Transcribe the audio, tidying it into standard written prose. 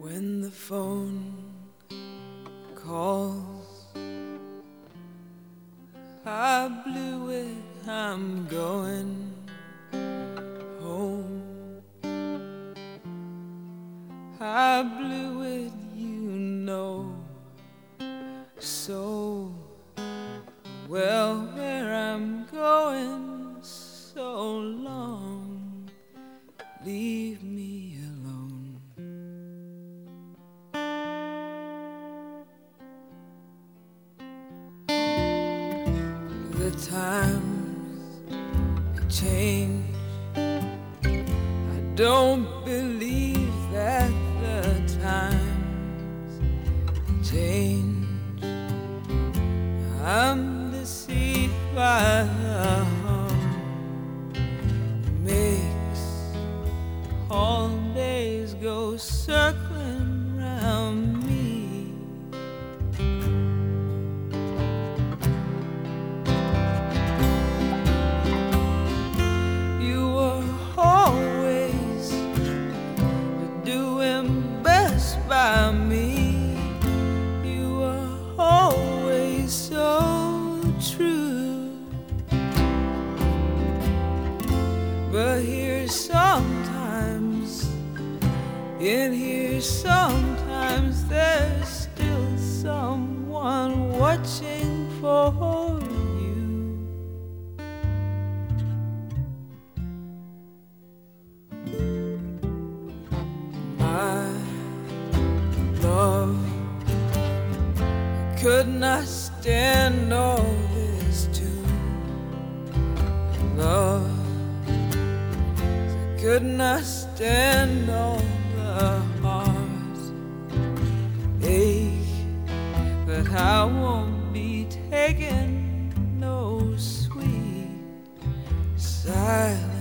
When the phone calls, I blew it, I'm going home. I blew it, you know so well where I'm going. So long, leave me alone. The times change. I don't believe that the times change. I'm deceived by the hum. Makes all days go circling round me. You were always doing best by me. You were always so true. But here sometimes, in here sometimes, there's still someone watching for you. My love, could not stand all this too. Love, I could not stand all the heartache, but I won't be taking no sweet silence.